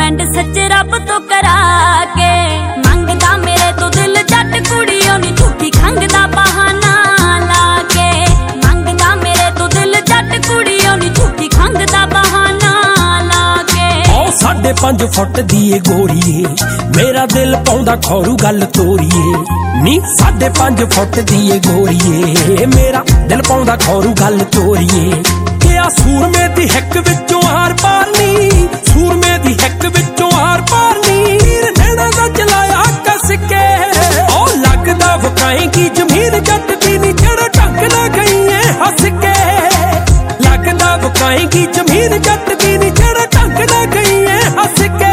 Depend सच्चे रब तो करा के। मंगदा मेरे तो दिल जट कुड़ियों नी झूठी खंग दा बहाना ला के। मंगदा मेरे तो दिल जट कुड़ियों नी झूठी खंग दा बहाना ला के। 5.5 फुट दी ए गोरीए मेरा दिल पाउंदा खौरू गल तोरीए नी। 5.5 फुट दी ए गोरीए मेरा दिल पाउंदा खौरू गल तोरीए। क्या सूरमे दी हिक विचों हार पारनी, सूरमे दी हिक विचों हार पारनी। तीर नैना दा चलाया कस के ओ लगदा वकाएगी जमीन जट दी नी। जड़ ढंग ना गई है हस के लगदा वकाएगी जमीन जट दी नी। जड़ ढंग ना गई है हस के।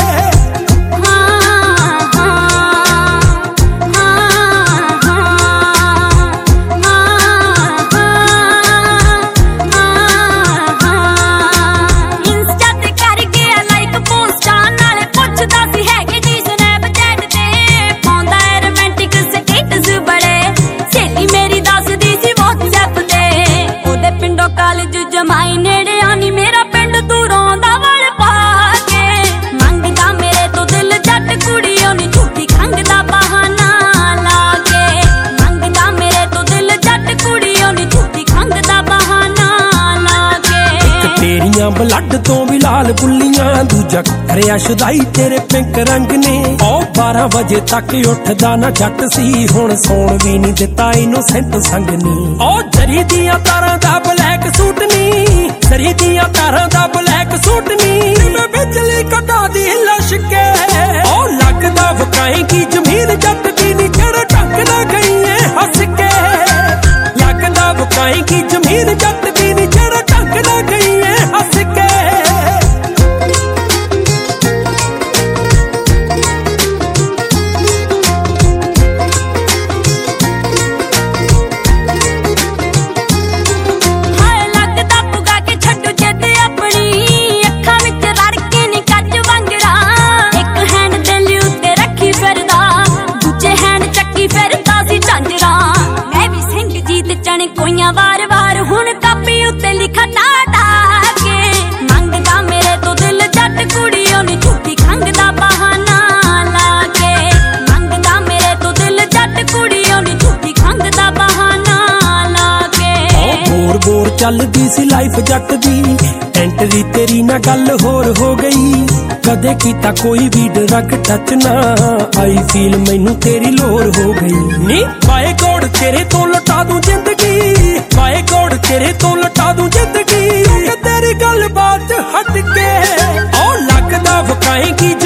जमाई नेड़े आनी मेरा पिंड तू रोंदा वल पा के। मंगदा मेरे तो दिल जट कुड़ियों नी झूठी खंग दा बहाना ला के। मंगदा मेरे तो दिल जट कुड़ियों नी झूठी खंग दा बहाना ला के। तेरियां ब्लड तो भी लाल बुल्लियां दूजा करिया शुदाई तेरे पिंक रंग ने। ओ 12 बजे तक उठदा ना जट सी हुण सौण भी नहीं दिता इनू सेंट संग नी। ओ जरी दियां तारां दा ब्लैक सूट नी, जरी दियां तारां दा ब्लैक सूट नी। मैं बिजली कटा दी लश के ओ लगदा वकाएगी जमीन जट दी नी। जड़ ढंग ना गई है हस के लगदा वकाएगी जमीन जट दी नी। जड़ ढंग ना गई है हस के। कोइयां वार वार हुण कापी उत्ते लिखा टाटा के। मंगदा मेरे तो दिल जट कुड़ियों नी झूठी खंग दा बहाना ला के। मंगदा मेरे तो दिल जट कुड़ियों नी झूठी खंग दा बहाना ला के। बोर बोर चलदी सी लाइफ जट दी एंट्री तेरी ना गल होर हो गई। कदे कीता कोई भी ड्रग टच ना आई फील मैनू तेरी लोर हो गई नी। बाए गॉड तेरे तो लुटा दूं जिंदगी, बाए गॉड तेरे तो लुटा दूं जिंदगी। तेरी गल बात हट के ओ लगदा वकाएगी